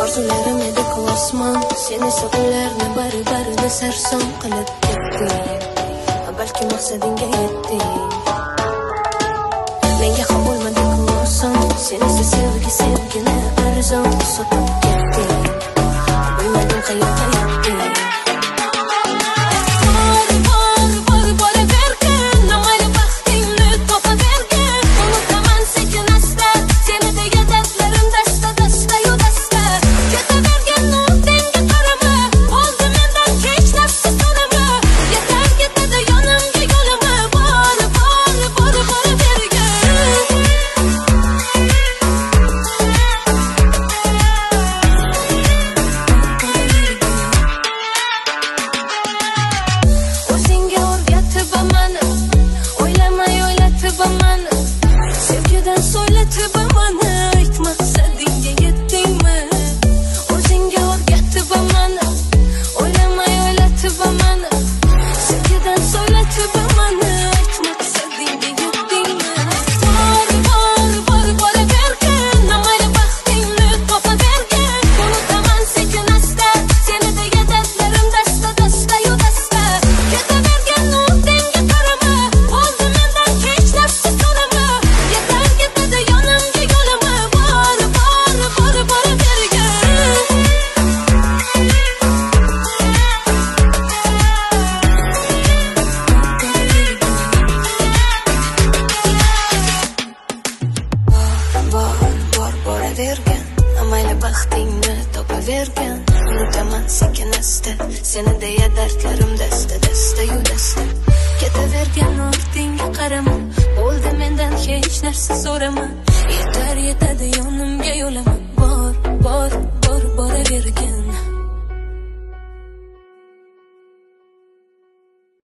Orzularim edi osmon, sen esa ularni bari-barini sarson qilib ketding. Balki maqsadingga yetding. Menga ham bo'lmadi-ku oson, sen esa sevgini arzon sotib ketding. Bilmadim qayoqqa yetding. Baxtingni topavergan, unutaman sekin-asta seni deya dardlarim dasta-yu dasta. Ketavergan ortingga qarama, bo'ldi mendan hech narsa so'rama. Yetadi yonimga